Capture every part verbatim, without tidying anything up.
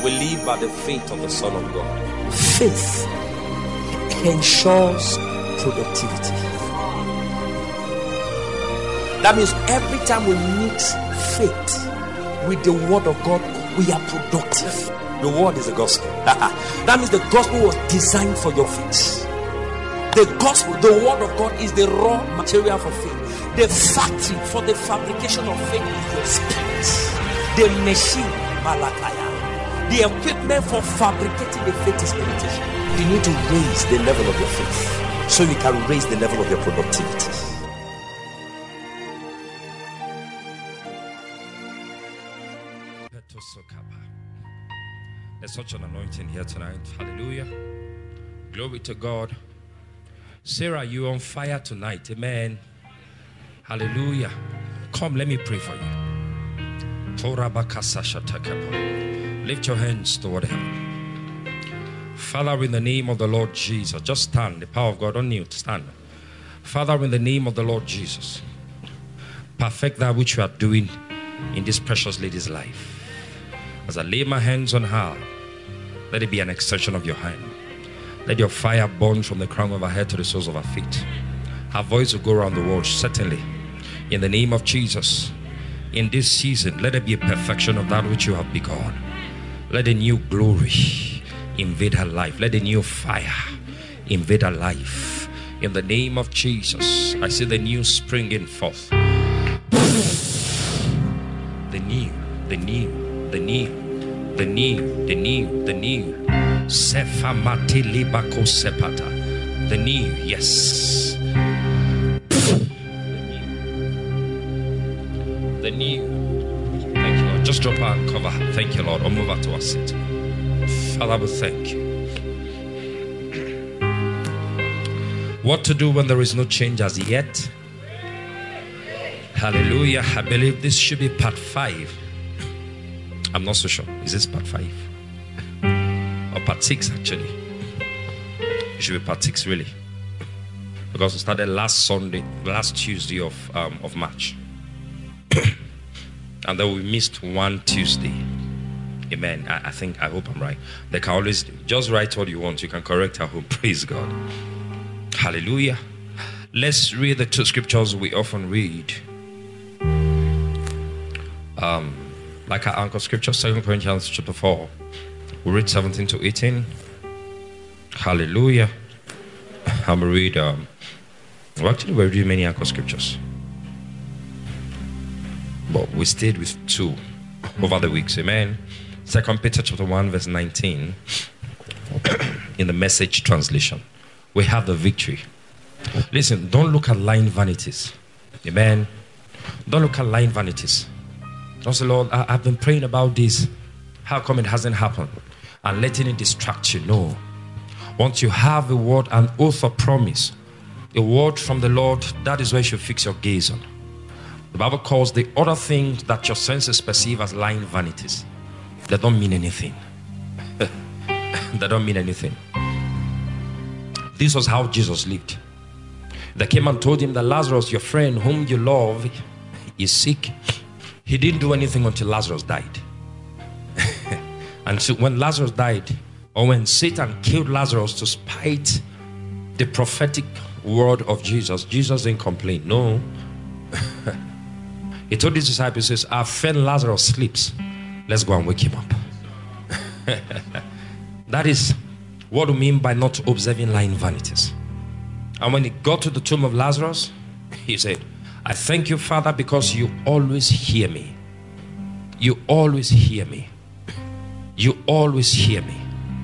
We live by the faith of the Son of God. Faith ensures productivity. That means every time we mix faith with the word of God, we are productive. The word is the gospel. That means the gospel was designed for your faith. The gospel, the word of God, is the raw material for faith. The factory for the fabrication of faith is your spirit. The machine, Malakaya. The equipment for fabricating the faith is meditation. You need to raise the level of your faith so you can raise the level of your productivity. There's such an anointing here tonight. Hallelujah. Glory to God. Sarah, you're on fire tonight. Amen. Hallelujah. Come, let me pray for you. Lift your hands toward heaven. Father, in the name of the Lord Jesus, just stand. The power of God on you. Stand. Father, in the name of the Lord Jesus, perfect that which you are doing in this precious lady's life. As I lay my hands on her, let it be an extension of your hand. Let your fire burn from the crown of her head to the soles of her feet. Her voice will go around the world, certainly. In the name of Jesus, in this season, let it be a perfection of that which you have begun. Let a new glory invade her life. Let a new fire invade her life. In the name of Jesus, I see the new springing forth. The new, the new, the new, the new, the new, the new. Sefamati libako sepata. The new, yes. The new. Thank you, Lord. Just drop her and cover her. Thank you, Lord. Or move her to her seat. Father, we thank you. What to do when there is no change as yet? Hallelujah. I believe this should be part five. I'm not so sure. Is this part five? Or part six, actually? It should be part six, really. Because we started last Sunday, last Tuesday of, um, of March. And then we missed one Tuesday. Amen. I, I think, I hope I'm right. They can always, just write what you want. You can correct at home. Praise God. Hallelujah. Let's read the two scriptures we often read. Um, like our anchor scripture, Second Corinthians chapter four. We read seventeen to eighteen. Hallelujah. I'm going to read, um, well, actually we read many anchor scriptures. But we stayed with two over the weeks. Amen. Second Peter chapter one verse nineteen. In the Message translation. We have the victory. Listen, don't look at lying vanities. Amen. Don't look at lying vanities. Don't say, Lord, I, I've been praying about this. How come it hasn't happened? And letting it distract you. No. Once you have a word, an oath of promise, a word from the Lord, that is where you should fix your gaze on. The Bible calls the other things that your senses perceive as lying vanities. They don't mean anything. They don't mean anything. This was how Jesus lived. They came and told him that Lazarus, your friend whom you love, is sick. He didn't do anything until Lazarus died. And so when Lazarus died, or when Satan killed Lazarus to spite the prophetic word of Jesus, Jesus didn't complain. No. He told his disciples, he says, our friend Lazarus sleeps. Let's go and wake him up. That is what we mean by not observing lying vanities. And when he got to the tomb of Lazarus, he said, I thank you, Father, because you always hear me. You always hear me. You always hear me.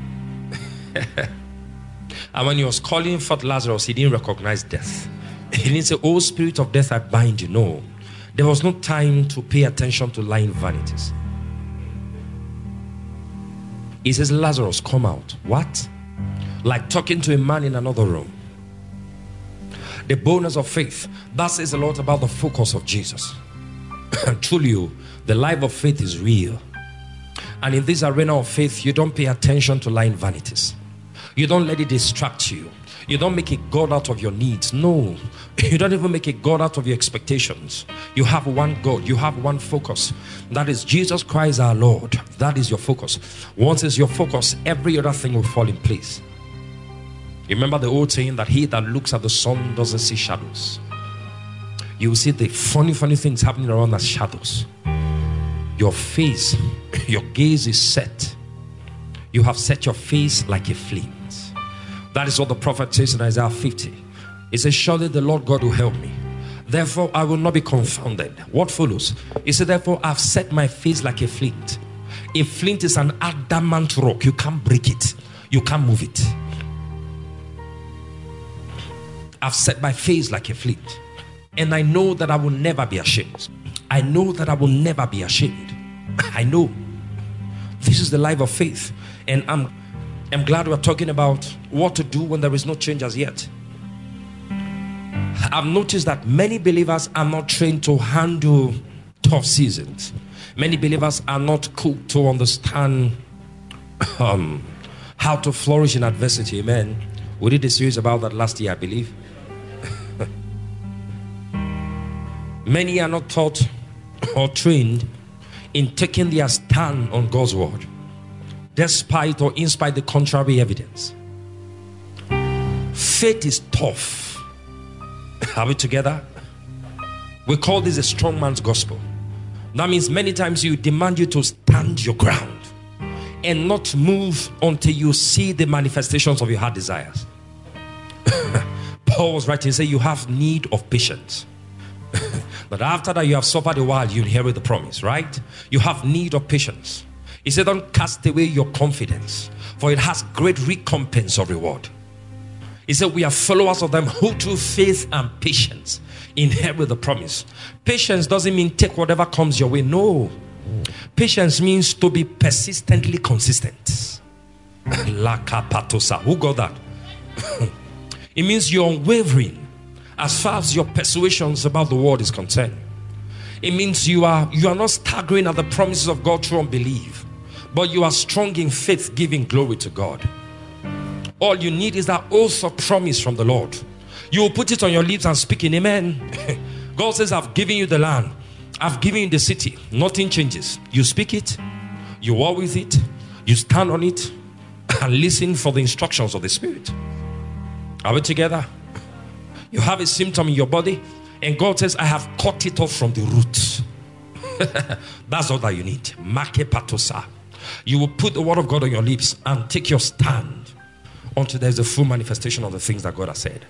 And when he was calling forth Lazarus, he didn't recognize death. He didn't say, oh, spirit of death, I bind you. No. There was no time to pay attention to lying vanities. He says, Lazarus, come out. What? Like talking to a man in another room. The bonus of faith. That says a lot about the focus of Jesus. Truly, the life of faith is real. And in this arena of faith, you don't pay attention to lying vanities. You don't let it distract you. You don't make a God out of your needs. No. You don't even make a God out of your expectations. You have one God. You have one focus. That is Jesus Christ our Lord. That is your focus. Once it's your focus, every other thing will fall in place. You remember the old saying that he that looks at the sun doesn't see shadows. You will see the funny, funny things happening around as shadows. Your face, your gaze is set. You have set your face like a flint. That is what the prophet says in Isaiah fifty. He says, surely the Lord God will help me. Therefore, I will not be confounded. What follows? He said, therefore, I've set my face like a flint. A flint is an adamant rock. You can't break it. You can't move it. I've set my face like a flint. And I know that I will never be ashamed. I know that I will never be ashamed. I know. This is the life of faith. And I'm, I'm glad we're talking about what to do when there is no change as yet. I've noticed that many believers are not trained to handle tough seasons. Many believers are not cooked to understand um, how to flourish in adversity. Amen. We did a series about that last year, I believe. Many are not taught or trained in taking their stand on God's word, despite or in spite the contrary evidence. Faith is tough. Are we together? We call this a strong man's gospel. That means many times you demand you to stand your ground and not move until you see the manifestations of your heart desires. Paul was writing, he said, you have need of patience. But after that you have suffered a while, you inherit the promise, right? You have need of patience. He said, don't cast away your confidence, for it has great recompense of reward. He said, we are followers of them who through faith and patience inherit the promise. Patience doesn't mean take whatever comes your way. No. Patience means to be persistently consistent. Who got that? It means you're unwavering as far as your persuasions about the word is concerned. It means you are you are not staggering at the promises of God through unbelief, but you are strong in faith, giving glory to God. All you need is that oath of promise from the Lord. You will put it on your lips and speak in amen. God says, I've given you the land, I've given you the city. Nothing changes. You speak it, you walk with it, you stand on it, and listen for the instructions of the Spirit. Are we together? You have a symptom in your body, and God says, I have cut it off from the roots. That's all that you need. Make patosa. You will put the word of God on your lips and take your stand until there's a full manifestation of the things that God has said.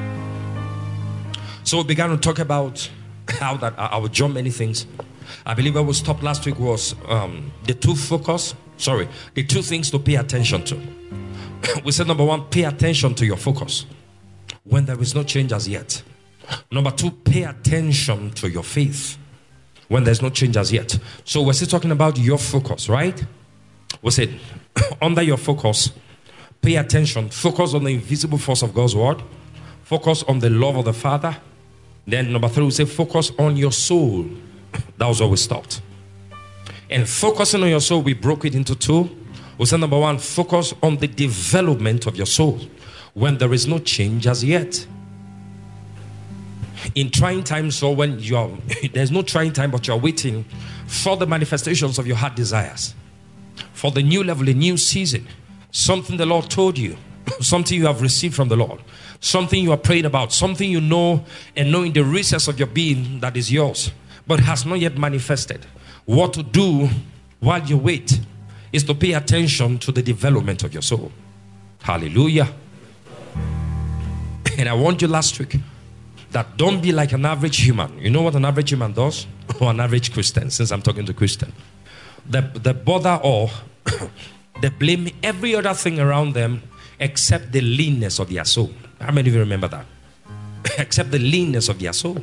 So we began to talk about how that I will jump many things. I believe where we stopped last week was um, the two focus, sorry, the two things to pay attention to. We said number one, pay attention to your focus when there is no change as yet. Number two, pay attention to your faith when there's no change as yet. So we're still talking about your focus, right? We said under your focus, pay attention, focus on the invisible force of God's word, focus on the love of the Father. Then number three, we say focus on your soul. That was where we stopped. And focusing on your soul, we broke it into two. We said number one, focus on the development of your soul when there is no change as yet. In trying times, or when you're there's no trying time, but you're waiting for the manifestations of your heart desires, for the new level, a new season, something the Lord told you, something you have received from the Lord, something you are praying about, something you know and know in the recess of your being that is yours, but has not yet manifested. What to do while you wait is to pay attention to the development of your soul. Hallelujah. And I warned you last week that don't be like an average human. You know what an average human does? Or an average Christian, since I'm talking to Christian. They, they bother or they blame every other thing around them except the leanness of their soul. How many of you remember that? Except the leanness of their soul.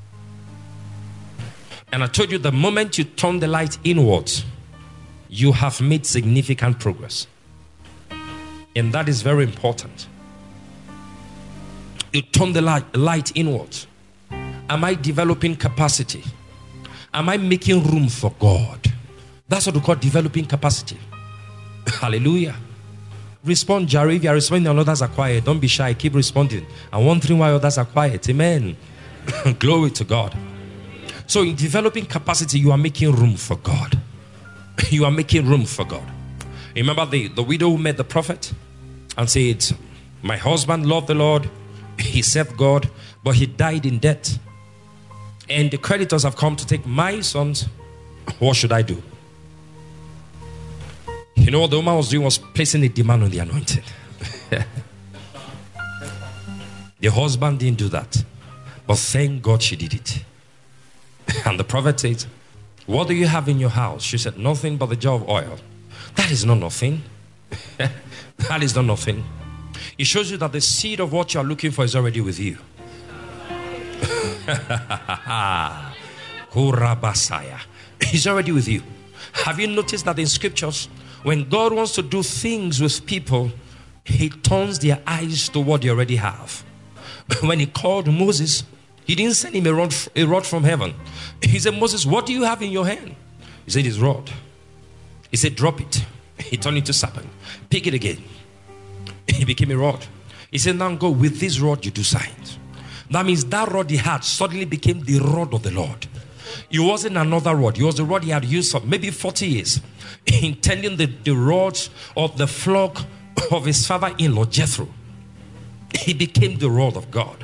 And I told you the moment you turn the light inwards, you have made significant progress. And that is very important. You turn the light, light inwards. Am I developing capacity? Am I making room for God? That's what we call developing capacity. Hallelujah. Respond, Jerry. If you are responding and others are quiet, don't be shy. Keep responding and wondering why others are quiet. Amen. Glory to God. So in developing capacity, you are making room for God. You are making room for God. Remember the, the widow who met the prophet and said, my husband loved the Lord, he served God, but he died in debt. And the creditors have come to take my sons. What should I do? You know what the woman was doing was placing a demand on the anointing. The husband didn't do that. But thank God she did it. And the prophet said, what do you have in your house? She said, nothing but the jar of oil. That is not nothing. That is not nothing. It shows you that the seed of what you are looking for is already with you. He's already with you. Have you noticed that in scriptures, when God wants to do things with people, he turns their eyes to what they already have. When he called Moses, he didn't send him a rod, a rod from heaven. He said, Moses, what do you have in your hand? He said, his rod. He said, drop it. He turned it to serpent. Pick it again. He became a rod. He said, now go with this rod, you do signs. That means that rod he had suddenly became the rod of the Lord. It wasn't another rod. It was the rod he had used for maybe forty years. Intending the, the rods of the flock of his father-in-law, Jethro. He became the rod of God.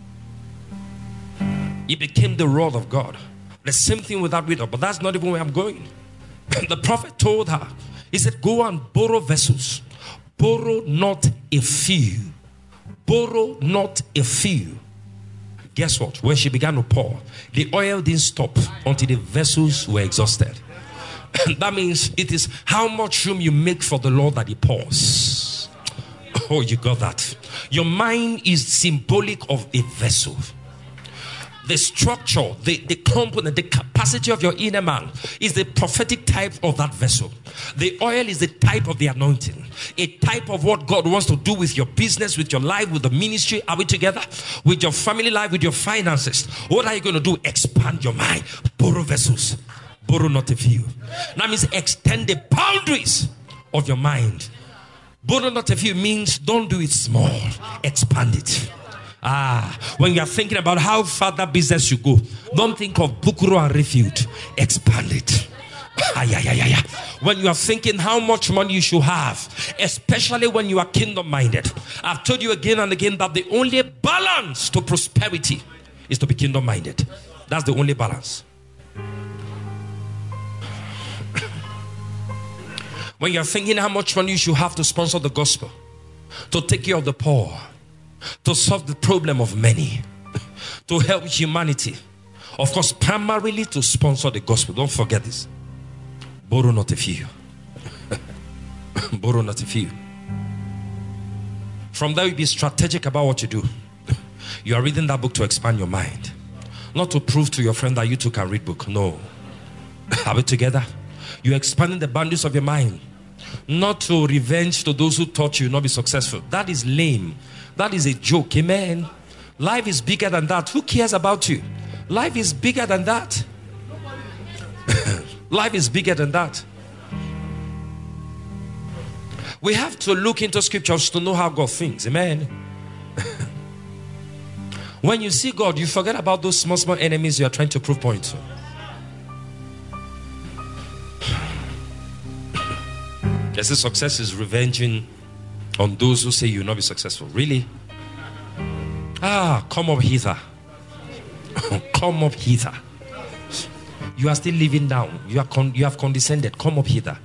He became the rod of God. The same thing with that widow, but that's not even where I'm going. The prophet told her, he said, go and borrow vessels. Borrow not a few. Borrow not a few. Guess what? When she began to pour, the oil didn't stop until the vessels were exhausted. That means it is how much room you make for the Lord that he pours. Oh, you got that. Your mind is symbolic of a vessel. The structure, the, the component, the capacity of your inner man is the prophetic type of that vessel. The oil is the type of the anointing. A type of what God wants to do with your business, with your life, with the ministry. Are we together? With your family life, with your finances. What are you going to do? Expand your mind. Borrow vessels. Borrow not a few. That means extend the boundaries of your mind. Borrow not a few means don't do it small. Expand it. Ah, when you are thinking about how far that business should go, don't think of Bukuro and Refuge. Expand it. Ah, yeah, yeah, yeah, yeah. When you are thinking how much money you should have, especially when you are kingdom-minded, I've told you again and again that the only balance to prosperity is to be kingdom-minded. That's the only balance. When you're thinking how much money you should have to sponsor the gospel, to take care of the poor, to solve the problem of many, to help humanity, of course, primarily to sponsor the gospel. Don't forget this. Borrow not a few. Borrow not a few. From there, you be strategic about what you do. You are reading that book to expand your mind, not to prove to your friend that you too can read book. No. Are we together? You're expanding the boundaries of your mind, not to revenge to those who taught you not be successful. That is lame. That is a joke. Amen. Life is bigger than that. Who cares about you? Life is bigger than that. Life is bigger than that. We have to look into scriptures to know how God thinks. Amen. When you see God, you forget about those small, small enemies you are trying to prove point to. They say success is revenging on those who say you will not be successful. Really? Ah, come up hither. Come up hither. You are still living down. You are con you have condescended. Come up hither.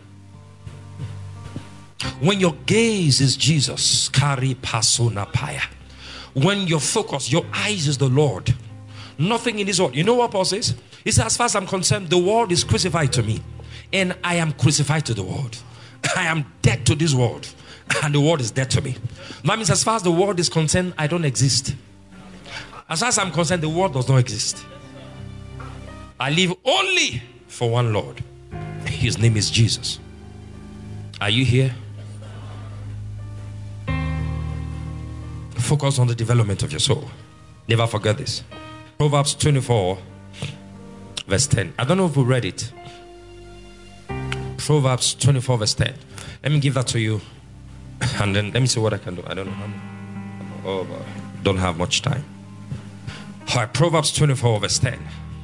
When your gaze is Jesus, carry persona paya. When your focus, your eyes is the Lord, nothing in this world. You know what Paul says? He says, as far as I'm concerned, the world is crucified to me, and I am crucified to the world. I am dead to this world, and the world is dead to me. That means as far as the world is concerned, I don't exist. As far as I'm concerned, the world does not exist. I live only for one Lord. His name is Jesus. Are you here? Focus on the development of your soul. Never forget this. Proverbs twenty-four verse ten. I don't know if we read it. Proverbs twenty-four verse ten. Let me give that to you And then let me see what I can do. I don't know how many. Oh, don't have much time. All right, Proverbs twenty-four verse ten.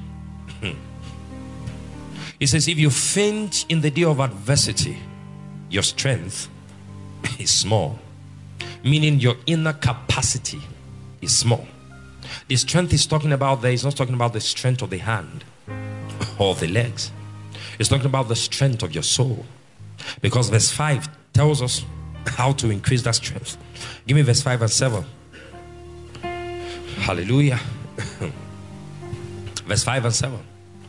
It says, if you faint in the day of adversity, your strength is small. Meaning your inner capacity is small. The strength he's talking about there is not talking about the strength of the hand or the legs. It's talking about the strength of your soul. Because verse five tells us how to increase that strength. Give me verse five and seven. Hallelujah. Verse five and seven.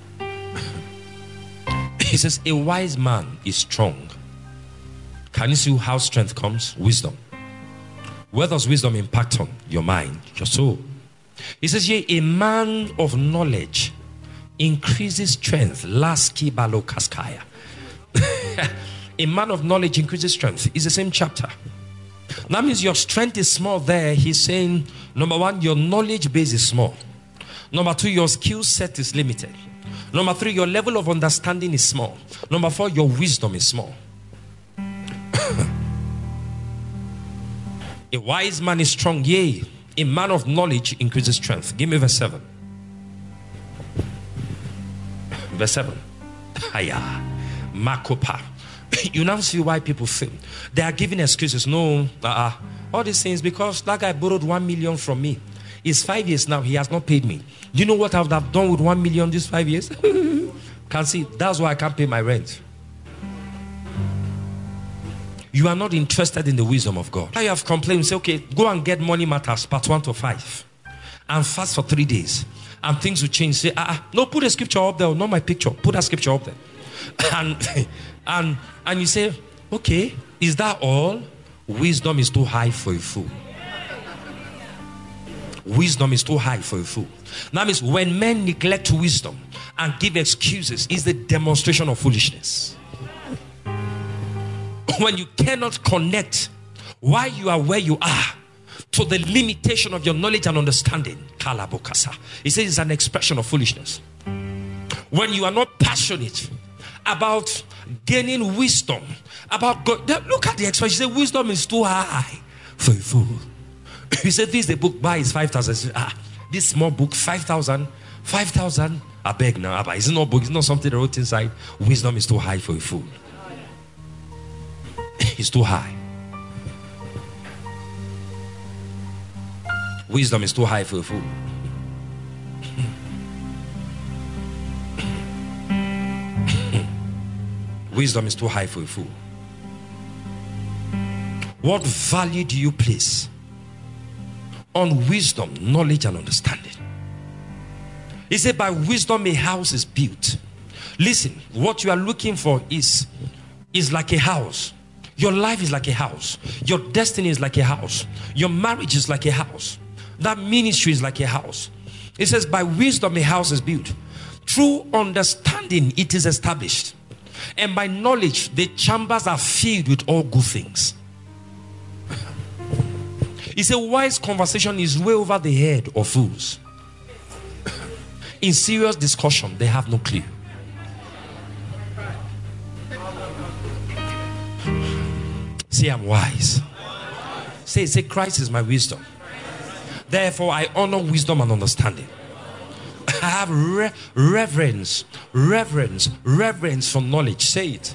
He says, a wise man is strong. Can you see how strength comes? Wisdom. Where does wisdom impact on? Your mind, your soul. He says, yea, a man of knowledge increases strength. Laski balo kaskaya. A man of knowledge increases strength. It's the same chapter. That means your strength is small there. He's saying, number one, your knowledge base is small. Number two, your skill set is limited. Number three, your level of understanding is small. Number four, your wisdom is small. A wise man is strong, yea. A man of knowledge increases strength. Give me verse seven. Verse seven. Haya. Makopa. You now see why people fail. They are giving excuses. No, uh-uh. All these things because that guy borrowed one million from me. It's five years now. He has not paid me. Do you know what I would have done with one million these five years? Can see. That's why I can't pay my rent. You are not interested in the wisdom of God. Now you have complained. Say, okay, go and get Money Matters, part one to five, and fast for three days, and things will change. Say, ah, uh-uh. No, put a scripture up there, not my picture. Put a scripture up there, and and and you say, okay, is that all? Wisdom is too high for a fool. Wisdom is too high for a fool. That means when men neglect wisdom and give excuses, is the demonstration of foolishness. When you cannot connect why you are where you are to the limitation of your knowledge and understanding, kalabokasa, he says it's an expression of foolishness. When you are not passionate about gaining wisdom about God, look at the expression. He said wisdom is too high for a fool. He said this is the book by is five thousand. Ah, this small book five thousand, five thousand. I beg now, Abba, it's not book. It's not something they wrote inside. Wisdom is too high for a fool. It's too high. Wisdom is too high for a fool. Wisdom is too high for a fool. What value do you place on wisdom, knowledge, and understanding? He said, by wisdom a house is built. Listen, what you are looking for is, is like a house. Your life is like a house. Your destiny is like a house. Your marriage is like a house. That ministry is like a house. It says, by wisdom a house is built. Through understanding it is established. And by knowledge the chambers are filled with all good things. He said, wise conversation is way over the head of fools. In serious discussion, they have no clue. Say, I'm wise. Say, say, Christ is my wisdom. Therefore, I honor wisdom and understanding. I have re reverence, reverence, reverence for knowledge. Say it.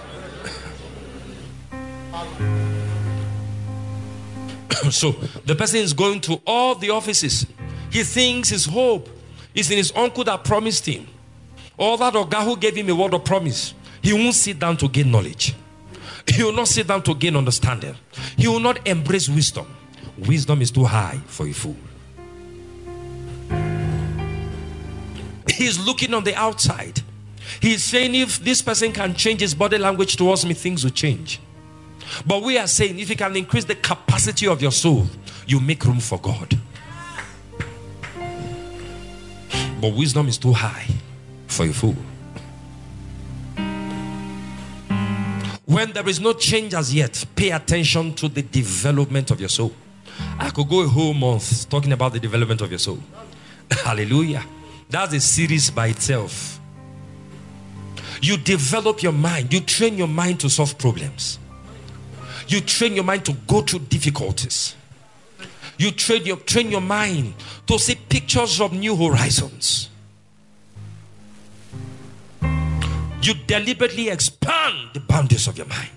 So, the person is going to all the offices. He thinks his hope is in his uncle that promised him. Or that Oga who gave him a word of promise. He won't sit down to gain knowledge. He will not sit down to gain understanding. He will not embrace wisdom. Wisdom is too high for a fool. He's looking on the outside. He's saying if this person can change his body language towards me, things will change. But we are saying if you can increase the capacity of your soul, you make room for God. But wisdom is too high for a fool. When there is no change as yet, pay attention to the development of your soul. I could go a whole month talking about the development of your soul. Hallelujah. That's a series by itself. You develop your mind. You train your mind to solve problems. You train your mind to go through difficulties. You train your, train your mind to see pictures of new horizons. You deliberately expand the boundaries of your mind.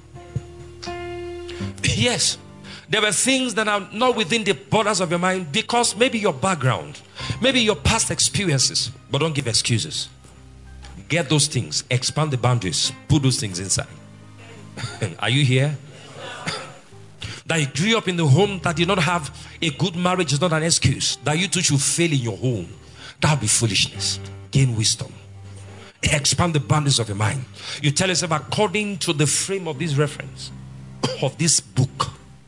Yes, there were things that are not within the borders of your mind because maybe your background, maybe your past experiences, but don't give excuses. Get those things, expand the boundaries, put those things inside. Are you here? That you grew up in the home that did not have a good marriage is not an excuse. That you too should fail in your home. That would be foolishness. Gain wisdom. Expand the boundaries of your mind. You tell yourself, according to the frame of this reference, of this book,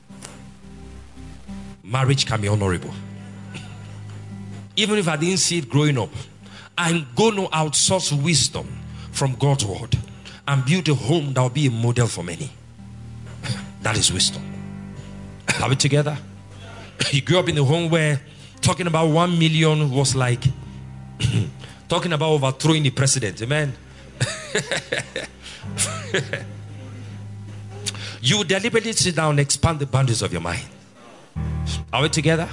marriage can be honorable. Even if I didn't see it growing up, I'm going to outsource wisdom from God's word and build a home that will be a model for many. That is wisdom. Are we together? You grew up in a home where talking about one million was like talking about overthrowing the president. Amen. You deliberately sit down and expand the boundaries of your mind. Are we together?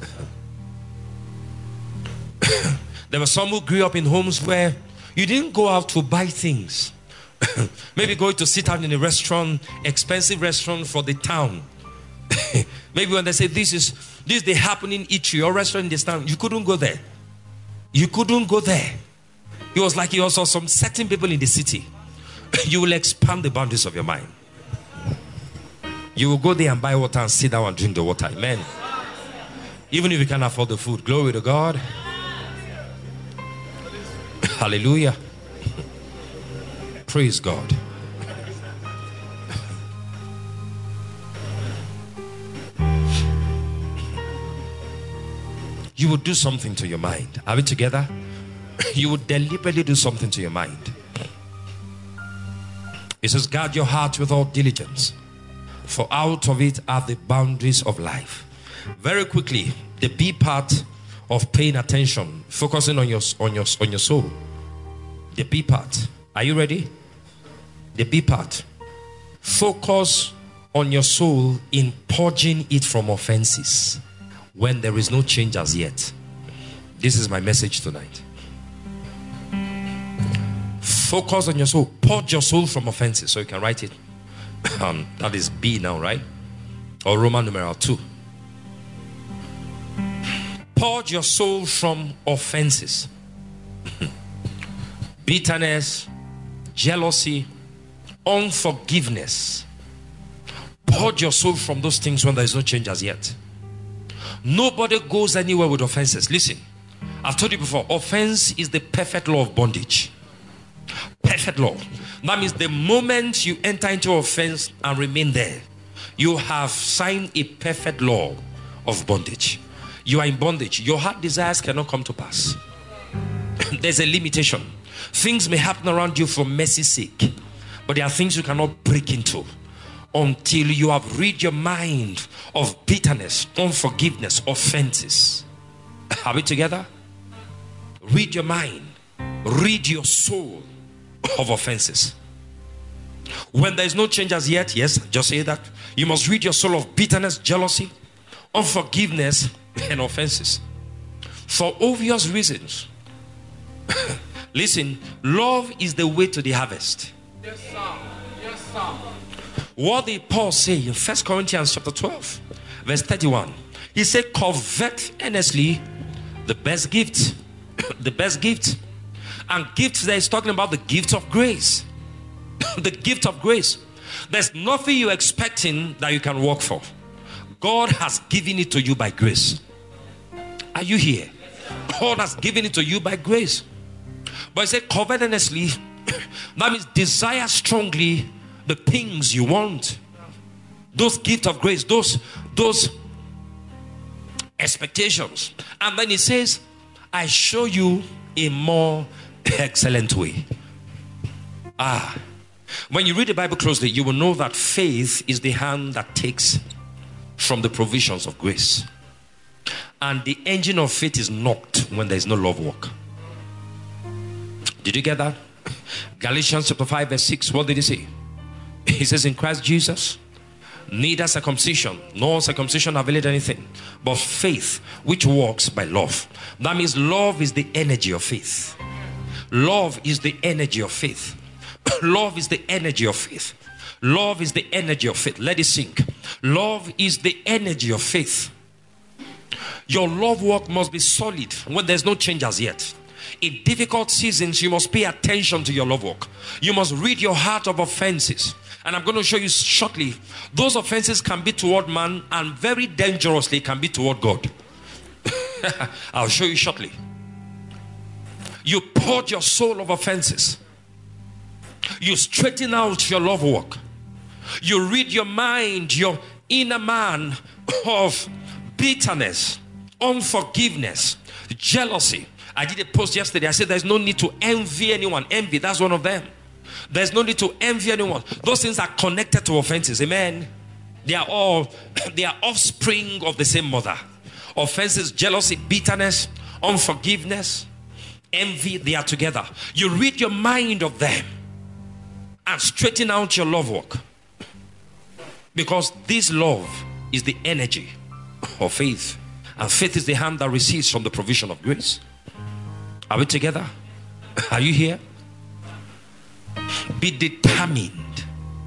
There were some who grew up in homes where you didn't go out to buy things. Maybe going to sit down in a restaurant, expensive restaurant for the town. Maybe when they say this is this is the happening eatery or restaurant in this town, you couldn't go there. You couldn't go there. It was like you also saw some certain people in the city. You will expand the boundaries of your mind. You will go there and buy water and sit down and drink the water. Amen. Even if you can't afford the food. Glory to God. Hallelujah. Praise God. You would do something to your mind. Are we together? You would deliberately do something to your mind. It says, guard your heart with all diligence, for out of it are the boundaries of life. Very quickly, the B part of paying attention, focusing on your on your on your soul. The B part. Are you ready? The B part. Focus on your soul in purging it from offenses when there is no change as yet. This is my message tonight. Focus on your soul. Purge your soul from offenses. So you can write it. Um, that is B now, right? Or Roman numeral two. Purge your soul from offenses. Bitterness, jealousy, unforgiveness. Purge your soul from those things when there is no change as yet. Nobody goes anywhere with offenses. Listen, I've told you before, offense is the perfect law of bondage. Perfect law. That means the moment you enter into offense and remain there, you have signed a perfect law of bondage. You are in bondage. Your heart desires cannot come to pass. There's a limitation. Things may happen around you for mercy's sake, but there are things you cannot break into until you have rid your mind of bitterness, unforgiveness, offenses. Are we together? Rid your mind, rid your soul of offenses. When there is no change as yet, yes, just say that. You must rid your soul of bitterness, jealousy, unforgiveness, and offenses. For obvious reasons. Listen, love is the way to the harvest. Yes, sir. Yes, sir. What did Paul say in First Corinthians chapter twelve, verse thirty-one? He said, covet earnestly the best gift. The best gift. And gift there is talking about the gift of grace. The gift of grace. There's nothing you're expecting that you can work for. God has given it to you by grace. Are you here? God has given it to you by grace. But he said, covet earnestly. That means desire strongly the things you want. Those gifts of grace, those, those expectations. And then he says, I show you a more excellent way. Ah, when you read the Bible closely, you will know that faith is the hand that takes from the provisions of grace. And the engine of faith is knocked when there is no love work. Did you get that? Galatians chapter five verse six, what did he say? He says, in Christ Jesus, Neither circumcision nor circumcision availeth anything, but faith which works by love. That means love is the energy of faith. Love is the energy of faith. Love is the energy of faith. Love is the energy of faith. Let it sink. Love is the energy of faith. Your love walk must be solid when there's no change as yet. In difficult seasons, you must pay attention to your love walk. You must rid your heart of offenses. And I'm going to show you shortly. Those offenses can be toward man, and very dangerously can be toward God. I'll show you shortly. You purge your soul of offenses. You straighten out your love walk. You rid your mind, your inner man, of bitterness, unforgiveness, jealousy. I did a post yesterday. I said there's no need to envy anyone. Envy, that's one of them. There's no need to envy anyone. Those things are connected to offenses. Amen. They are all, they are offspring of the same mother. Offenses, jealousy, bitterness, unforgiveness, envy, they are together. You rid your mind of them and straighten out your love walk. Because this love is the energy of faith. And faith is the hand that receives from the provision of grace. Are we together? Are you here? Be determined.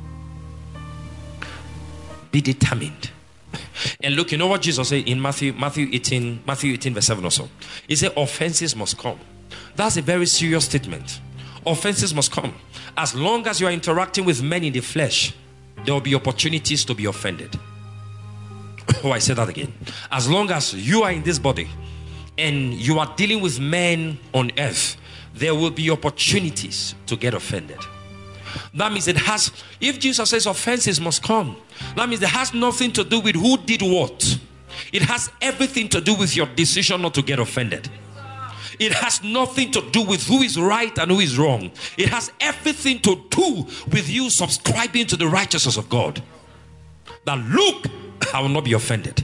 Be determined. And look, you know what Jesus said in Matthew Matthew eighteen, Matthew eighteen verse seven or so? He said offenses must come. That's a very serious statement. Offenses must come. As long as you are interacting with men in the flesh, there will be opportunities to be offended. Oh, I said that again. As long as you are in this body and you are dealing with men on earth, there will be opportunities to get offended. That means it has, if Jesus says offenses must come, that means it has nothing to do with who did what. It has everything to do with your decision not to get offended. It has nothing to do with who is right and who is wrong. It has everything to do with you subscribing to the righteousness of God. That look, I will not be offended.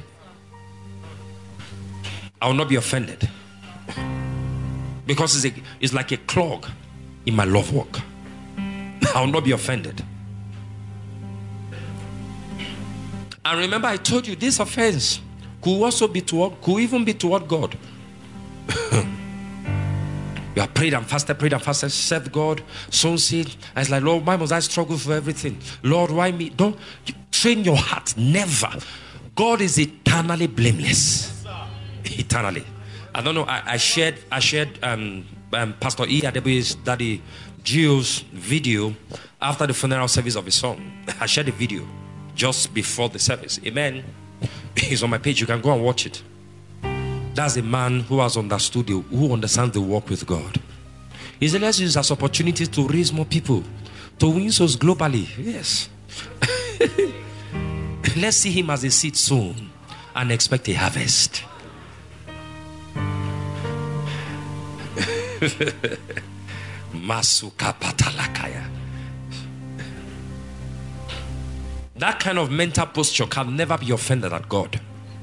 I will not be offended. Because it's, a, it's like a clog in my love walk. I will not be offended. And remember, I told you this offense could also be toward, could even be toward God. You have prayed and fasted, prayed and fasted, served God, sown seed. And it's like, Lord, why must I struggle for everything? Lord, why me? Don't train your heart. Never. God is eternally blameless. Eternally. I don't know. I, I shared. I shared um, um, Pastor E. Adebu's daddy Gio's video after the funeral service of his son. I shared a video just before the service. Amen. It's on my page. You can go and watch it. That's a man who has understood you, who understands the walk with God. He said, let's use as opportunities to raise more people, to win souls globally. Yes. Let's see him as a seed sown and expect a harvest. Masuka patalakaya. That kind of mental posture can never be offended at God.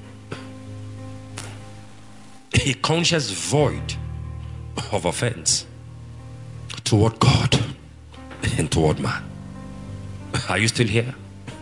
A conscious void of offense toward God and toward man. Are you still here?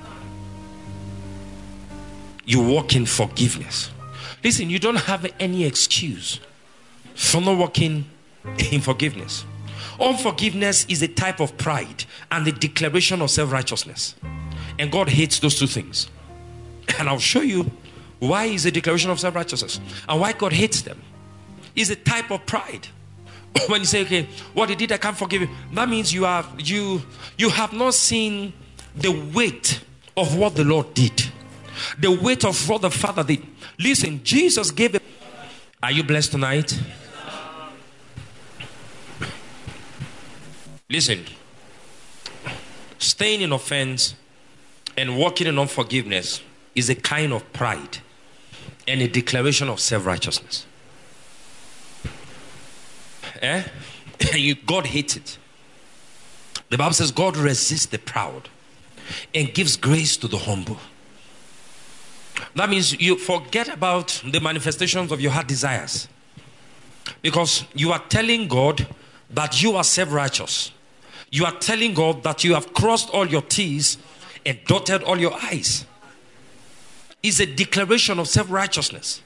You walk in forgiveness. Listen, you don't have any excuse for not walking in forgiveness. Unforgiveness is a type of pride and the declaration of self-righteousness. And God hates those two things. And I'll show you why is a declaration of self-righteousness and why God hates them. Is a type of pride. When you say, okay, what he did, I can't forgive him. That means you have you you have not seen the weight of what the Lord did. The weight of what the Father did. Listen, Jesus gave it. Are you blessed tonight? Listen, staying in offense and walking in unforgiveness is a kind of pride and a declaration of self-righteousness. Eh? You, God hates it. The Bible says God resists the proud and gives grace to the humble. That means you forget about the manifestations of your heart desires, because you are telling God that you are self-righteous. You are telling God that you have crossed all your T's and dotted all your I's. is a declaration of self-righteousness.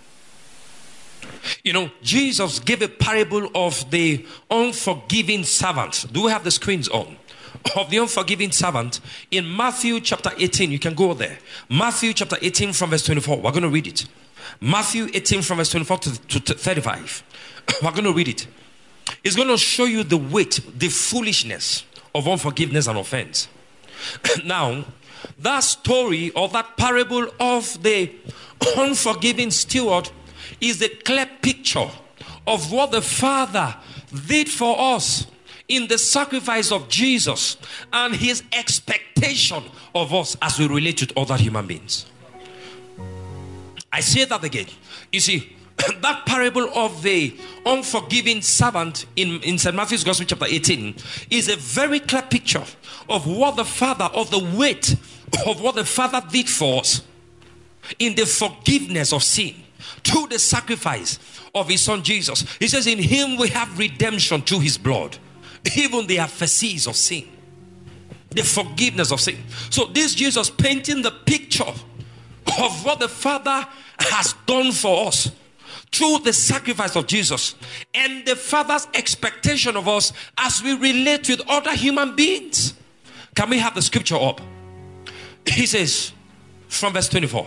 You know, Jesus gave a parable of the unforgiving servant. Do we have the screens on? Of the unforgiving servant in Matthew chapter eighteen. You can go there. Matthew chapter eighteen from verse twenty-four. We're going to read it. Matthew eighteen from verse twenty-four to, to, to thirty-five. We're going to read it. It's going to show you the weight, the foolishness of unforgiveness and offense. Now, that story or that parable of the unforgiving steward is a clear picture of what the Father did for us in the sacrifice of Jesus and his expectation of us as we relate with other human beings. I say that again. You see, that parable of the unforgiving servant in, in Saint Matthew's Gospel chapter eighteen is a very clear picture of what the Father, of the weight of what the Father did for us in the forgiveness of sin through the sacrifice of his Son Jesus. He says, in him we have redemption through his blood, even the aphesis of sin, the forgiveness of sin. So this Jesus painting the picture of what the Father has done for us through the sacrifice of Jesus and the Father's expectation of us as we relate with other human beings. Can we have the scripture up? He says from verse twenty-four.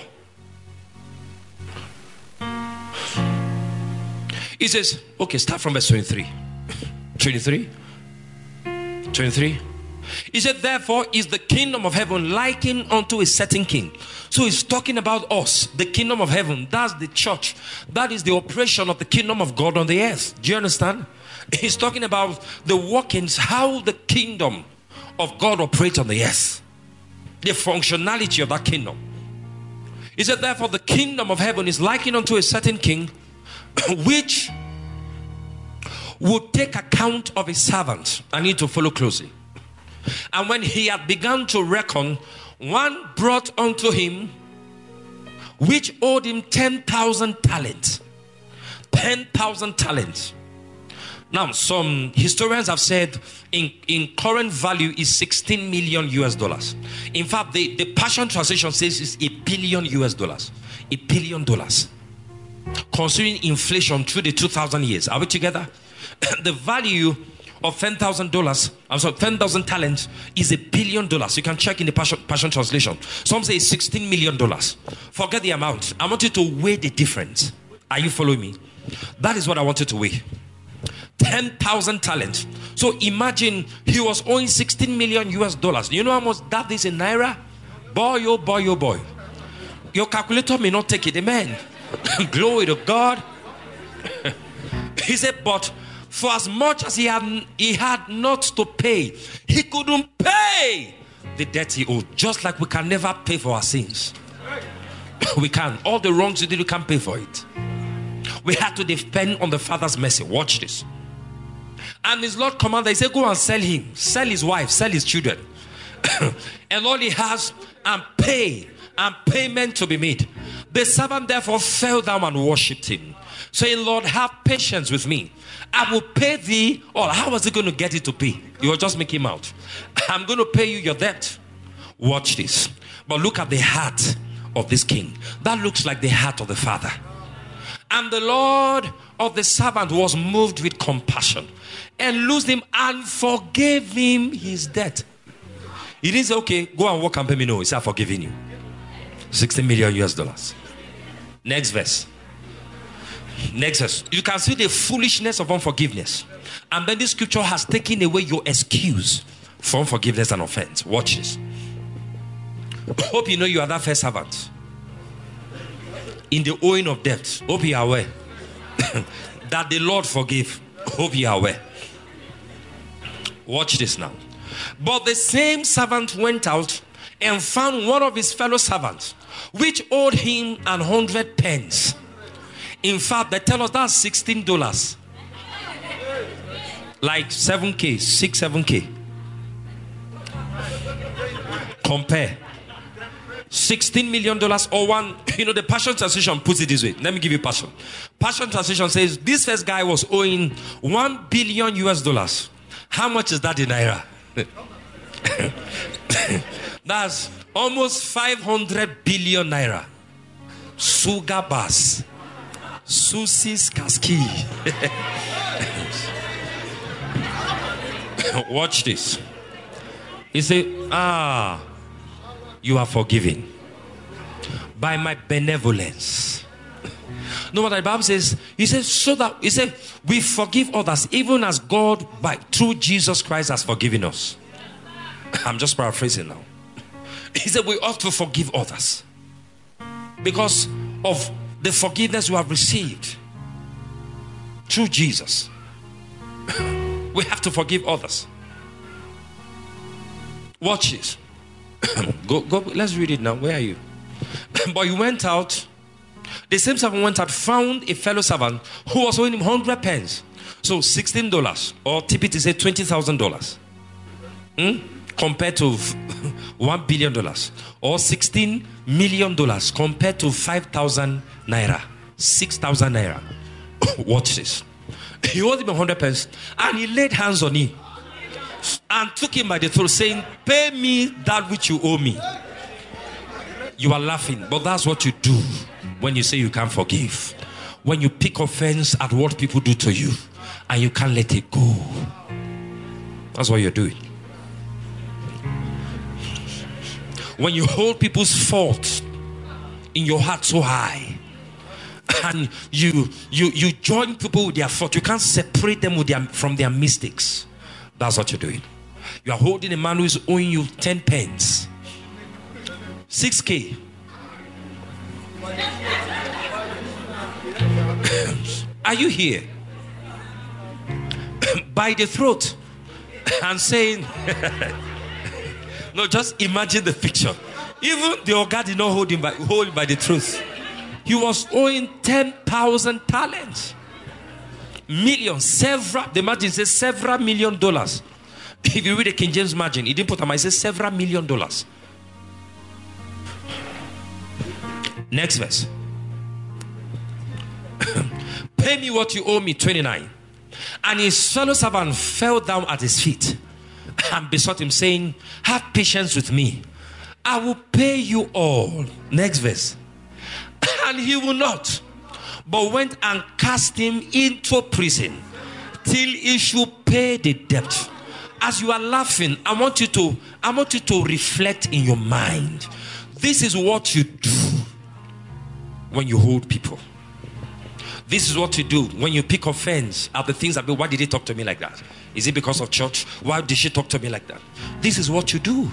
He says, okay, start from verse twenty-three. twenty-three. twenty-three. He said, therefore is the kingdom of heaven likened unto a certain king. So he's talking about us, the kingdom of heaven. That's the church. That is the operation of the kingdom of God on the earth. Do you understand? He's talking about the workings, how the kingdom of God operates on the earth, the functionality of that kingdom. He said, therefore the kingdom of heaven is likened unto a certain king, which would take account of his servant. I need to follow closely. And when he had begun to reckon, one brought unto him which owed him ten thousand talents. ten thousand talents. Now, some historians have said in, in current value is sixteen million U S dollars. In fact, the, the Passion Translation says it's a billion U S dollars. A billion dollars. Considering inflation through the two thousand years. Are we together? The value of ten thousand dollars, I'm sorry, ten thousand talents is a billion dollars. You can check in the Passion, Passion Translation. Some say it's sixteen million dollars. Forget the amount. I want you to weigh the difference. Are you following me? That is what I want you to weigh. ten thousand talents. So imagine he was owing sixteen million U S dollars. You know how much that is in Naira? Boy, oh boy, oh boy. Your calculator may not take it. Amen. Glory to God. He said, but for as much as he had, he had not to pay, he couldn't pay the debt he owed. Just like we can never pay for our sins. We can't. All the wrongs you did, we can't pay for it. We had to depend on the Father's mercy. Watch this. And his Lord commanded, he said, go and sell him. Sell his wife. Sell his children. And all he has, and pay. And payment to be made. The servant therefore fell down and worshipped him, saying, Lord, have patience with me. I will pay thee all. How was he going to get it to pay? You will just make him out. I'm going to pay you your debt. Watch this. But look at the heart of this king. That looks like the heart of the Father. And the Lord of the servant was moved with compassion and loosed him and forgave him his debt. He didn't say, okay, go and work and pay me. No, he said, I've forgiven you. sixty million U S dollars. Next verse. Next verse. You can see the foolishness of unforgiveness. And then this scripture has taken away your excuse for unforgiveness and offense. Watch this. Hope you know you are that first servant in the owing of debt. Hope you are aware that the Lord forgave. Hope you are aware. Watch this now. But the same servant went out and found one of his fellow servants, which owed him an hundred pence. In fact, they tell us that's sixteen dollars. Like seven K, six, seven K. Compare. sixteen million dollars or one, you know, the Passion Translation puts it this way. Let me give you Passion. Passion Translation says this first guy was owing one billion U S dollars. How much is that in Naira? That's almost five hundred billion Naira. Sugar bars. Susie's Kaski. Watch this. He said, ah, you are forgiven by my benevolence. No, what the Bible says, he says, so that he said, we forgive others, even as God by through Jesus Christ has forgiven us. I'm just paraphrasing now. He said, we ought to forgive others because of the forgiveness we have received through Jesus. We have to forgive others. Watch this. go, go, let's read it now. Where are you? But he went out. The same servant went out, found a fellow servant who was owing him one hundred pence. So sixteen dollars, or typically say twenty thousand dollars. Hmm? Compared to one billion dollars. Or sixteen million dollars compared to five thousand naira. six thousand naira. Watch this. He owed him one hundred pence and he laid hands on him and took him by the throat, saying, pay me that which you owe me. You are laughing, but that's what you do when you say you can't forgive. When you pick offense at what people do to you and you can't let it go. That's what you're doing. When you hold people's faults in your heart so high and you you you join people with their fault, you can't separate them with their, from their mistakes. That's what you're doing. You are holding a man who is owing you ten pence, six K. Are you here? By the throat and saying no, just imagine the picture. Even the Oga did not hold him by, hold him by the truth. He was owing ten thousand talents. Millions, several, the margin says several million dollars. If you read the King James margin, he didn't put a, it says several million dollars. Next verse. Pay me what you owe me, twenty-nine. And his fellow servant fell down at his feet and besought him, saying, have patience with me, I will pay you all. Next verse. And he will not, but went and cast him into prison till he should pay the debt. As you are laughing, I want you to I want you to reflect in your mind. This is what you do when you hold people. This is what you do when you pick offense at the things that, why did he talk to me like that? Is it because of church? Why did she talk to me like that? This is what you do.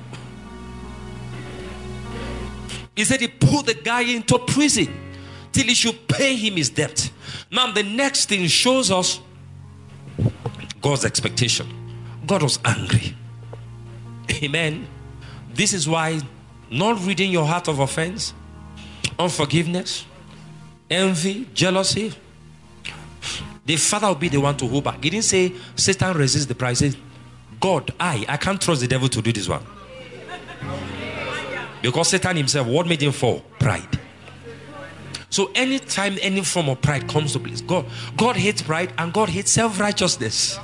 He said he put the guy into prison till he should pay him his debt. Now the next thing shows us God's expectation. God was angry. Amen. This is why not reading your heart of offense, unforgiveness, envy, jealousy, the Father will be the one to hold back. He didn't say Satan resists the price. He said, God, I, I can't trust the devil to do this one. Because Satan himself, what made him fall? Pride. So anytime any form of pride comes to place, God, God hates pride and God hates self-righteousness.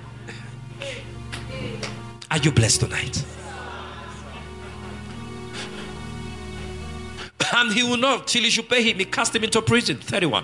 Are you blessed tonight? And he will not till he should pay him. He cast him into prison. thirty-one.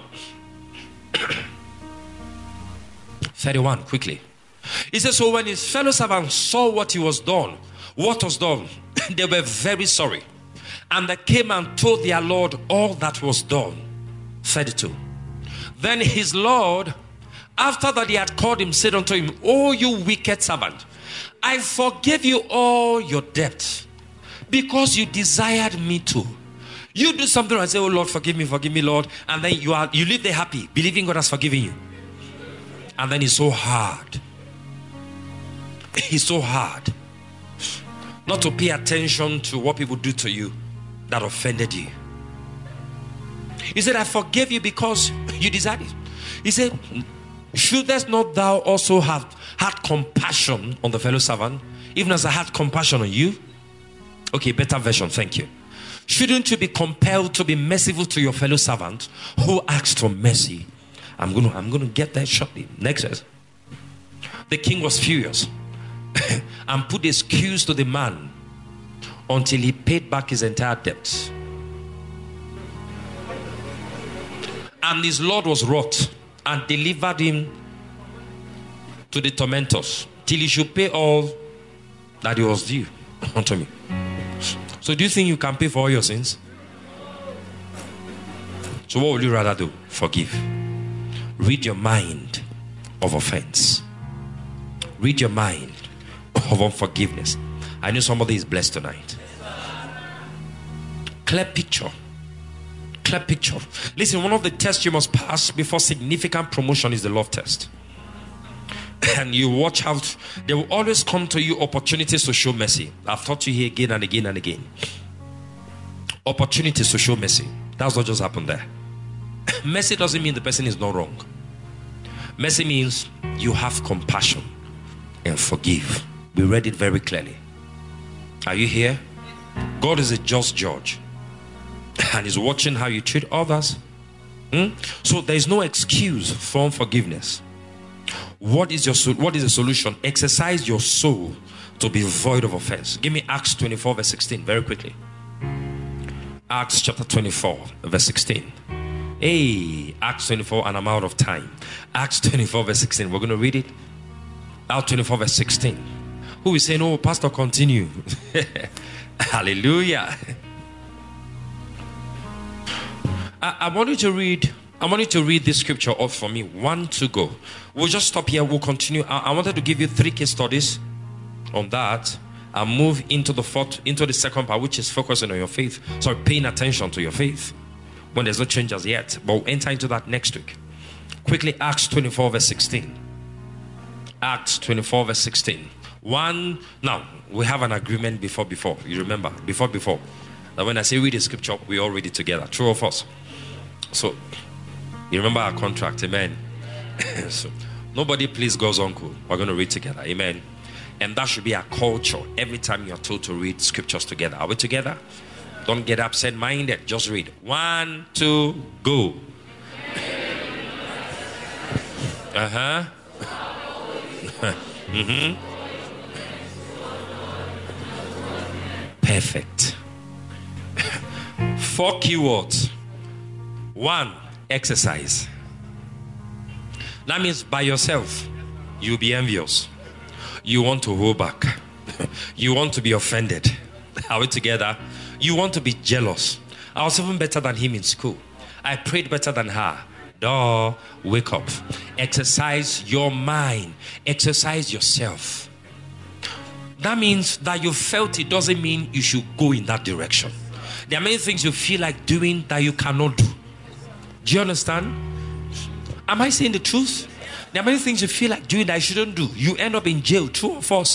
thirty-one, quickly. He says, so when his fellow servants saw what he was done, what was done, they were very sorry. And they came and told their Lord all that was done. thirty-two. Then his Lord, after that he had called him, said unto him, O you wicked servant, I forgave you all your debt because you desired me to. You do something and say, oh Lord, forgive me, forgive me, Lord. And then you are you live there happy, believing God has forgiven you. And then it's so hard. It's so hard not to pay attention to what people do to you that offended you. He said, I forgave you because you desired it. He said, shouldest not thou also have had compassion on the fellow servant, even as I had compassion on you? Okay, better version, thank you. Shouldn't you be compelled to be merciful to your fellow servant who asked for mercy? I'm going to I'm going to get that shortly. Next verse. The king was furious and put excuse to the man until he paid back his entire debt. And his Lord was wroth and delivered him to the tormentors till he should pay all that he was due unto me. So do you think you can pay for all your sins? So what would you rather do? Forgive. Rid your mind of offense. Rid your mind of unforgiveness. I know somebody is blessed tonight. Clear picture. Clear picture. Listen, one of the tests you must pass before significant promotion is the love test. And you watch out. There will always come to you opportunities to show mercy. I've taught you here again and again and again. Opportunities to show mercy. That's what just happened there. Mercy doesn't mean the person is not wrong. Mercy means you have compassion and forgive. We read it very clearly. Are you here? God is a just judge and is watching how you treat others. Hmm? So there is no excuse for unforgiveness. What is your what is the solution? Exercise your soul to be void of offense. Give me Acts twenty-four verse sixteen very quickly. Acts chapter twenty-four verse sixteen. Hey, Acts twenty-four, and I'm out of time. Acts twenty-four verse sixteen. We're going to read it. Acts twenty-four verse sixteen. Who is saying, oh, Pastor, continue. Hallelujah. I, I want you to read. I want you to read this scripture up for me. One to go. We'll just stop here. We'll continue. I, I wanted to give you three case studies on that and move into the fourth, into the second part, which is focusing on your faith. So paying attention to your faith when there's no change as yet. But we'll enter into that next week. Quickly, Acts twenty-four verse sixteen. Acts twenty-four verse sixteen. One, now, we have an agreement before, before. You remember, before, before. That when I say read the scripture, we all read it together. True or false? So, you remember our contract, amen. So, nobody please God's uncle. We're going to read together, amen. And that should be our culture. Every time you're told to read scriptures together. Are we together? Don't get upset minded. Just read. One, two, go. Uh-huh. Mm-hmm. Perfect. Four keywords. One, exercise. That means by yourself, you'll be envious. You want to hold back. You want to be offended. Are we together? You want to be jealous. I was even better than him in school. I prayed better than her. Duh. Wake up. Exercise your mind. Exercise yourself. That means that you felt it doesn't mean you should go in that direction. There are many things you feel like doing that you cannot do. Do you understand? Am I saying the truth? There are many things you feel like doing that you shouldn't do. You end up in jail. True or false?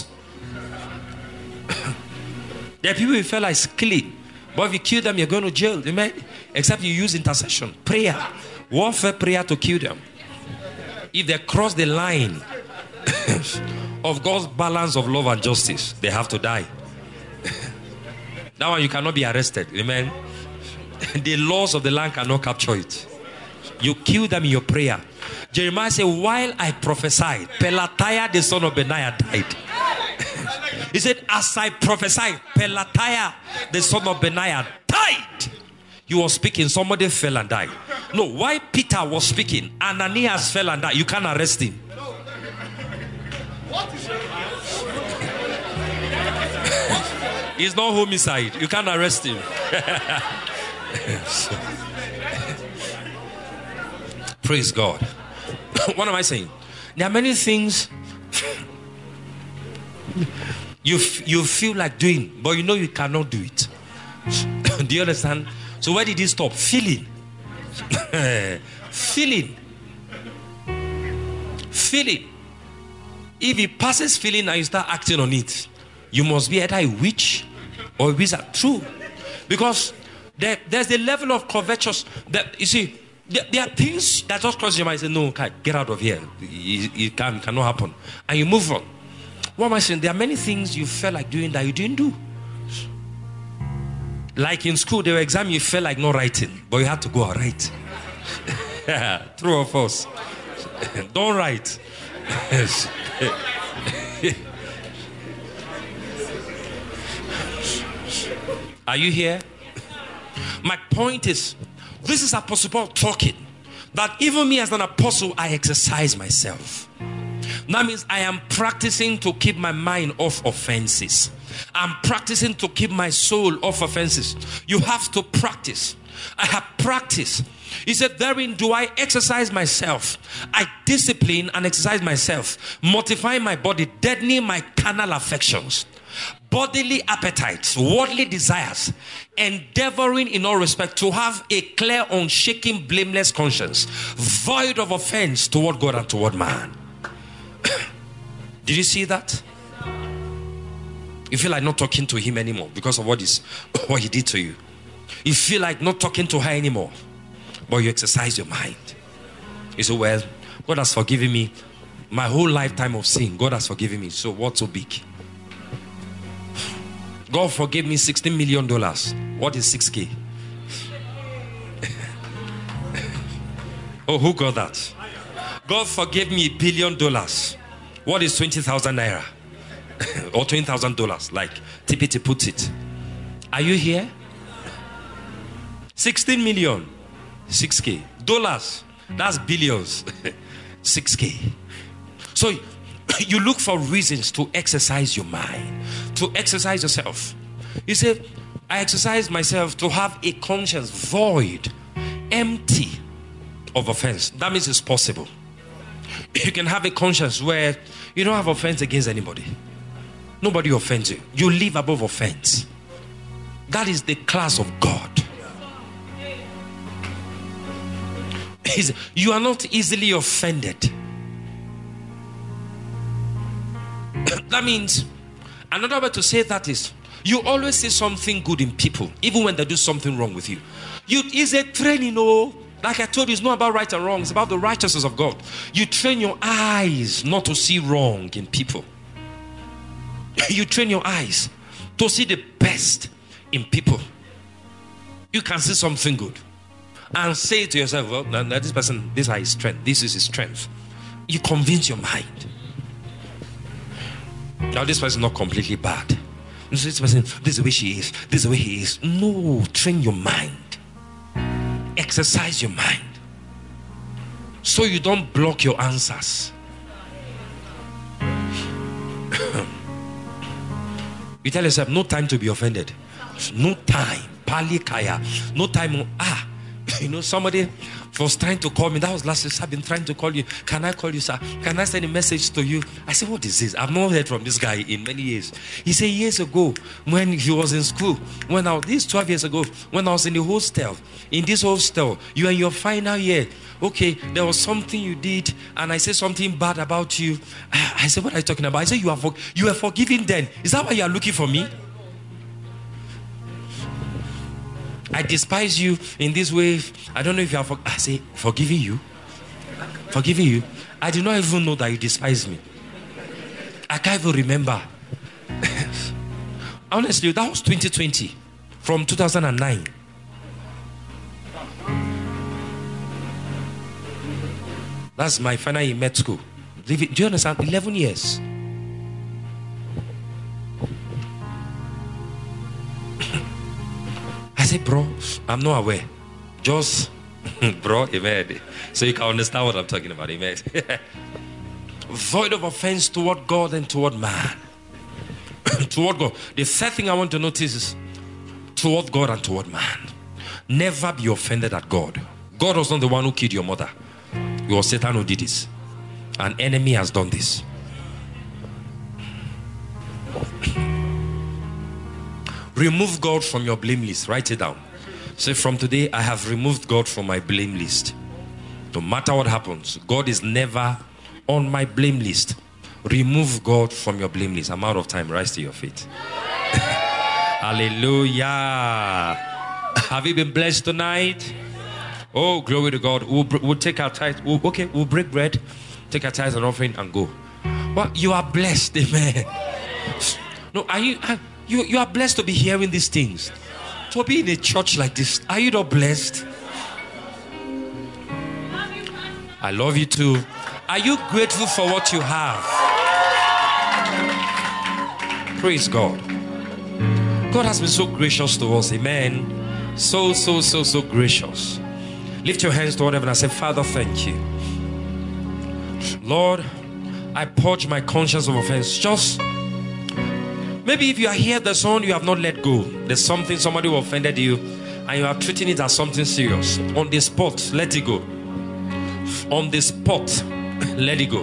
There are people who feel like killing. But if you kill them, you're going to jail. Amen? Except you use intercession. Prayer. Warfare prayer to kill them. If they cross the line of God's balance of love and justice, they have to die. That one you cannot be arrested. Amen. The laws of the land cannot capture it. You kill them in your prayer. Jeremiah said, while I prophesied, Pelatiah the son of Benaiah died. He said, as I prophesied, Pelatiah the son of Benaiah died. He was speaking, somebody fell and died. No, while Peter was speaking, Ananias fell and died. You can't arrest him. It's not homicide. You can't arrest him. Praise God. What am I saying? There are many things you, f- you feel like doing, but you know you cannot do it. Do you understand? So where did he stop? Feeling. Feeling. Feeling. If he passes feeling and you start acting on it, you must be either a witch or a wizard. True. Because there, there's a level of covetous that, you see, there, there are things that just cross your mind and say, no, get out of here. It, it, can, it cannot happen. And you move on. What am I saying? There are many things you felt like doing that you didn't do. Like in school, there were exams you felt like not writing, but you had to go and write. True or false? Don't write. Are you here? My point is, this is Apostle Paul talking. that even me as an apostle, I exercise myself. That means I am practicing to keep my mind off offenses. I'm practicing to keep my soul off offenses. You have to practice. I have practiced. He said, therein do I exercise myself. I discipline and exercise myself, mortifying my body, deadening my carnal affections, bodily appetites, worldly desires, endeavoring in all respect to have a clear, unshaken, blameless conscience, void of offense toward God and toward man. Did you see that? You feel like not talking to him anymore because of what is what he did to you. You feel like not talking to her anymore, but you exercise your mind. You say, well, God has forgiven me my whole lifetime of sin. God has forgiven me, so what's so big? God forgave me sixteen million dollars. What is six K? Oh, who got that? God forgave me a billion dollars. What is twenty thousand naira? Or twenty thousand dollars, like T P T puts it. Are you here? sixteen million. six K. Dollars. That's billions. six K. So you look for reasons to exercise your mind, to exercise yourself. You say, I exercise myself to have a conscience void, empty of offense. That means it's possible. You can have a conscience where you don't have offense against anybody. Nobody offends you. You live above offense. That is the class of God. You are not easily offended. That means, another way to say that is, you always see something good in people, even when they do something wrong with you. You is a training, oh, like I told you, it's not about right and wrong, it's about the righteousness of God. You train your eyes not to see wrong in people. You train your eyes to see the best in people. You can see something good and say to yourself, well, now, now this person, this is his strength, this is his strength. You convince your mind. Now this person is not completely bad. This person, this is the way she is, this is the way he is. No, train your mind. Exercise your mind, so you don't block your answers. You tell yourself, no time to be offended. No time. Palikaya. No time. Ah, you know, somebody was trying to call me. That was last week. I've been trying to call you. Can I call you, sir? Can I send a message to you? I said, what is this? I've not heard from this guy in many years. He said, years ago, when he was in school, when I was, this twelve years ago, when I was in the hostel, in this hostel, you are in your final year. Okay, there was something you did, and I said something bad about you. I said, what are you talking about? I said, you are for, you were forgiven then. Is that why you are looking for me? I despise you in this way. I don't know if you are for, I say, forgiving you? Forgiving you? I did not even know that you despise me. I can't even remember. Honestly, that was twenty twenty. From two thousand nine. That's my final year in med school. Do you understand? eleven years. I said, bro, I'm not aware. Just, bro, amen. So you can understand what I'm talking about, amen. Void of offense toward God and toward man. Toward God. The third thing I want to notice is toward God and toward man. Never be offended at God. God was not the one who killed your mother. It was Satan who did this. An enemy has done this. Remove God from your blame list. Write it down. Say, from today, I have removed God from my blame list. No matter what happens, God is never on my blame list. Remove God from your blame list. I'm out of time. Rise to your feet. Hallelujah. Have you been blessed tonight? Oh, glory to God. We'll, we'll take our tithe. We'll, okay, we'll break bread, take our tithe and offering and go. Well, you are blessed, amen. No, are you... Are, You, you are blessed to be hearing these things. To be in a church like this. Are you not blessed? I love you too. Are you grateful for what you have? Praise God. God has been so gracious to us. Amen. So, so, so, so gracious. Lift your hands toward heaven and say, Father, thank you. Lord, I purge my conscience of offense. Just maybe if you are here, there's someone you have not let go. There's something, somebody who offended you, and you are treating it as something serious. On the spot, let it go. On the spot, let it go.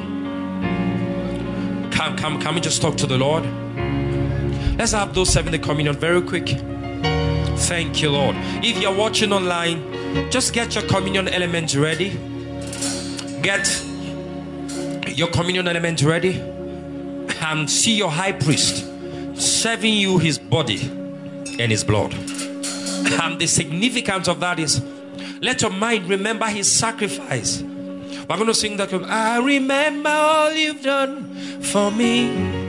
Come, come, can we just talk to the Lord? Let's have those seven the communion very quick. Thank you, Lord. If you're watching online, just get your communion elements ready. Get your communion elements ready. And see your high priest serving you his body and his blood. And the significance of that is, let your mind remember his sacrifice. We're going to sing that. I remember all you've done for me.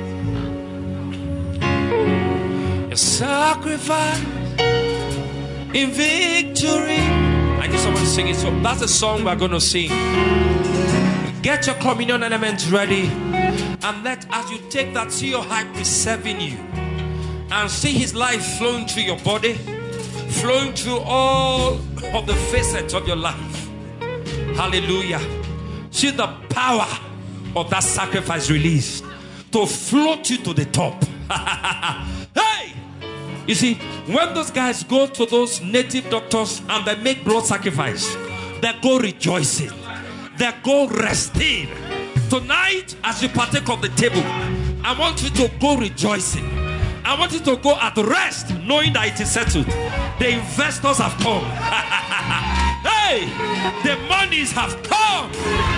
Your sacrifice in victory. I need someone to sing it. So that's the song we're going to sing. Get your communion elements ready. And let, as you take that, see your high priest serving you. And see his life flowing through your body, flowing through all of the facets of your life. Hallelujah. See the power of that sacrifice released to float you to the top. Hey! You see, when those guys go to those native doctors and they make blood sacrifice, they go rejoicing. They go resting. Tonight, as you partake of the table, I want you to go rejoicing. I want you to go at rest, knowing that it is settled. The investors have come. Hey! The monies have come.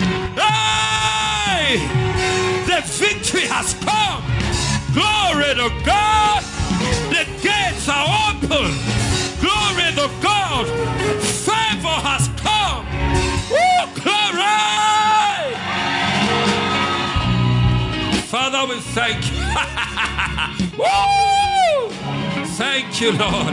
Hey! The victory has come. Glory to God. The gates are open. Glory to God. Favor has come. Woo! Glory! Father, we thank you. Woo! Thank you, Lord.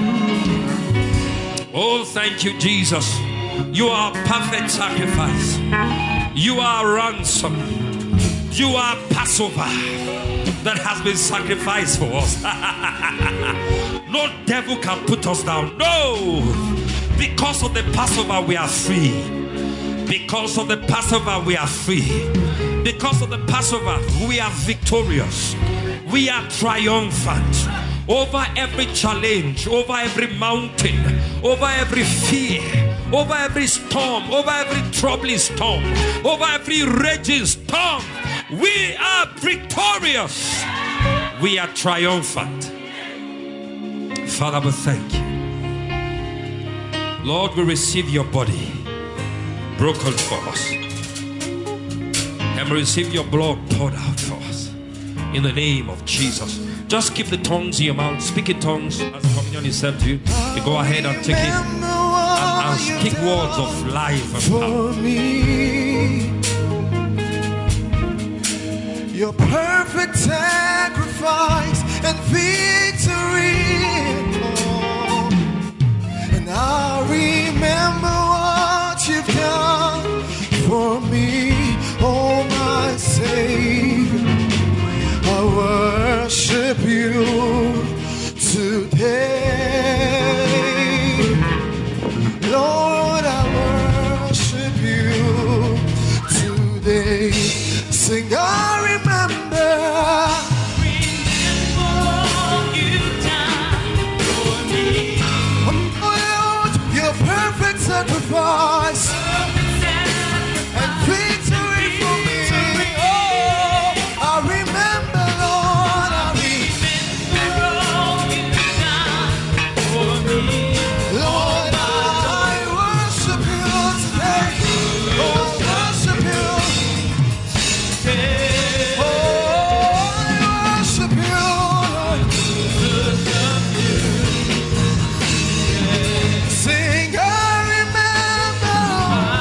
Oh, thank you, Jesus. You are perfect sacrifice. You are ransom. You are Passover that has been sacrificed for us. No devil can put us down. No. Because of the Passover we are free. Because of the Passover we are free. Because of the Passover we are victorious. We are triumphant over every challenge, over every mountain, over every fear, over every storm, over every troubling storm, over every raging storm. We are victorious. We are triumphant. Father, we thank you. Lord, we receive your body broken for us, and we receive your blood poured out for us. In the name of Jesus. Just keep the tongues in your mouth. Speak in tongues as the communion is served to you. You go ahead and take it and, and speak words of life and power. Me, your perfect sacrifice and victory. Oh, and I remember what you've done for me, oh my Savior. I worship you today, Lord. I worship you today. Sing, I remember. Remember all you've done for me. Oh Lord, your perfect sacrifice, Perfect sacrifice and victory for me. Oh, I remember, Lord, I Remember all you've done for me. Lord, I worship you today. Oh, worship you. Oh, I worship you, Lord. Sing, I remember.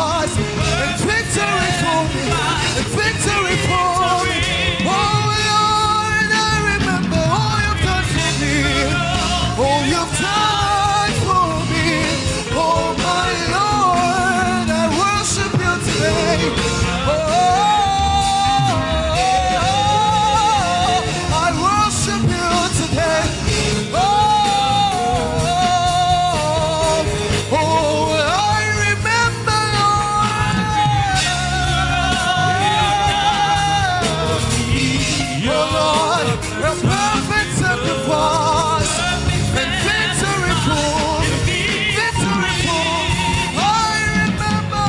cross and victory for me, and victory for me. Oh Lord, I remember all you've done for me, all you've done for me. Oh my Lord, I worship you today. Oh, I worship you today. Oh, oh, I remember, Lord. Oh Lord, a perfect sacrifice and victory for me, victory for me. I remember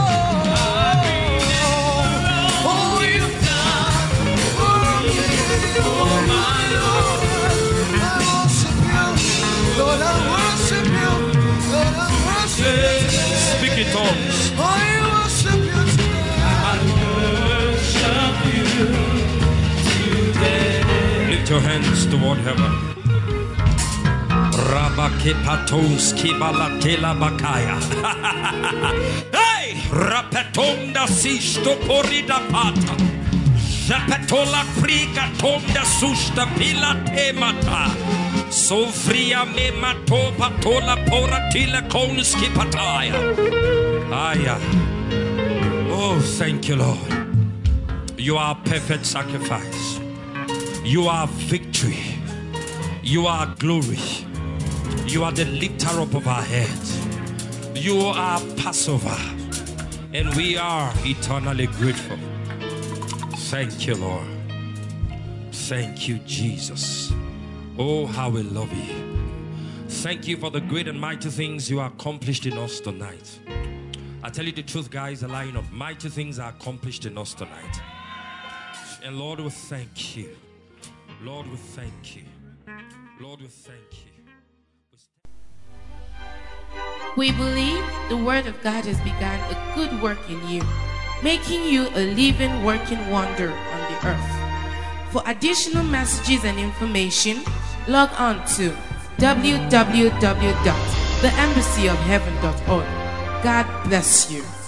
all you've done for me. Oh my Lord, I worship you. Lord, I worship you. Lord, I worship you. Speak in tongues. I worship you today. Lift your hands toward heaven. Rabakepatos kibalatela bakaya. Hey! Rapetonda sisto porida pata. Zapetola friga tonda susta pila temata. Sofria me mato patola poratila konski pataya. Aya. Oh, thank you, Lord. You are perfect sacrifice. You are victory. You are glory. You are the lifter up of our heads. You are Passover. And we are eternally grateful. Thank you, Lord. Thank you, Jesus. Oh, how we love you. Thank you for the great and mighty things you accomplished in us tonight. I tell you the truth, guys, a line of mighty things are accomplished in us tonight. And Lord, we thank you. Lord, we thank you. Lord, we thank you. We believe the Word of God has begun a good work in you, making you a living, working wonder on the earth. For additional messages and information, log on to w w w dot the embassy of heaven dot org. God bless you.